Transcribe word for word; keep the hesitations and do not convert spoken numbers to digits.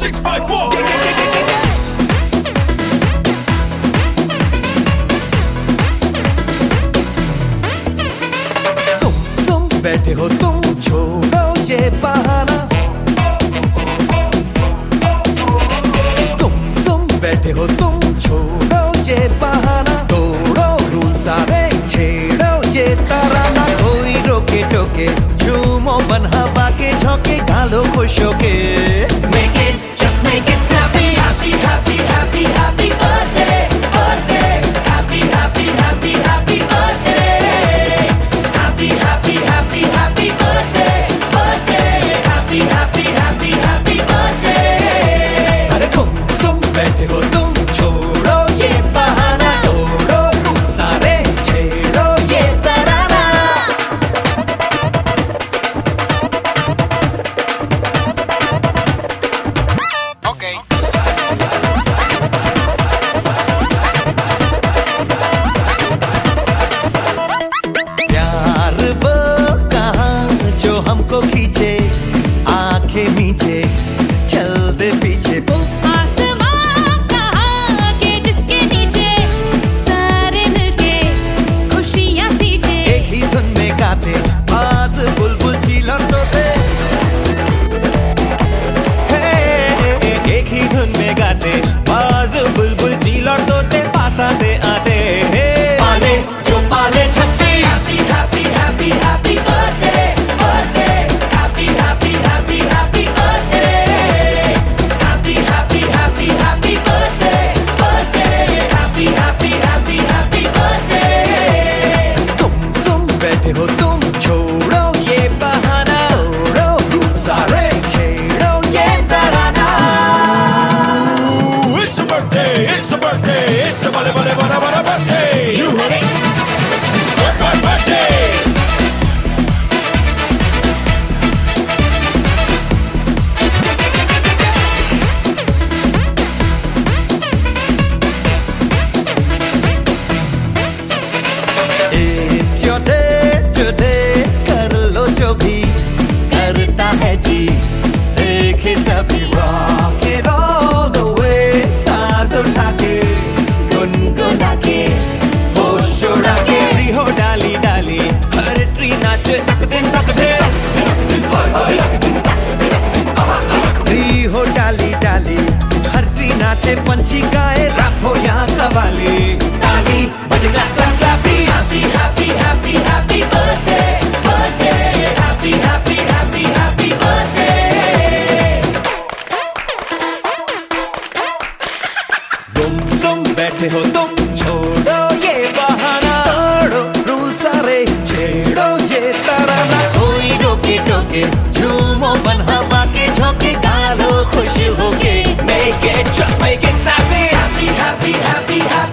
six five four. तुम तुम बैठे हो तुम छोड़ो ये बहाना, तुम तुम बैठे हो तुम छोड़ो ये बहाना, तोड़ो रूल सारे छेड़ो ये तराना, कोई रोके टोके झूमो बन हवा के झोंके, गालो खुश होके Make it, just make it snappy. Happy, happy, happy, happy birthday, birthday. Happy, happy, happy, happy birthday. Happy, happy, happy, happy birthday, birthday. Happy, happy, happy, happy birthday. अरे तुम तुम बैठे हो तुम छोड़ो ये बहाना, तोड़ो रूल सारे छेड़ो ये तराना। Okay. प्यार वो कहाँ जो हमको खींचे, आंखें नीचे चल दे पीछे, वो आसमां कहाँ के जिसके नीचे सारे मिलके खुशियाँ सींचे। एक ही धुन में गाते बाज बुलबुल चील और तोते, हे, एक ही धुन में गाते बाज बुलबुल चील और तोते, पास आते आते हे, पाले जो पाले छप्पी। Happy, happy, happy, happy birthday, birthday. Happy, happy, happy, happy birthday. Happy, happy, happy, happy birthday, birthday. Happy, happy, happy, happy birthday. तुम तुम बैठे हो तुम छोड़ो ये बहाना, तोड़ो रूल सारे छेड़ो ये तराना। Ooh, it's a birthday, it's a birthday, it's a bale bale bale bale birthday. You heard it. Bir- Birthday. It's your day today, कर लो जो भी करता है जी, देखे सभी rock it all the way, सांस उठा के गुनगुना के होश उड़ा के, फ्री हो डाली डाली हर ट्री नाचे तक दिन तक दे, फ्री हो डाली डाली हर ट्री नाचे, पंछी गाए रैप हो यहाँ कवाली, ताली बजना क्लैपी। Happy, happy, happy, happy birthday, birthday. Happy, happy, happy, happy birthday. तुम तुम बैठे हो तुम छोड़ो ये बहाना, तोड़ो रूल सारे छेड़ो ये तराना, कोई रोके टोके झूमो बन हवा के झोंके, गालो खुश होके, make it just make it snappy। Happy, happy, happy, happy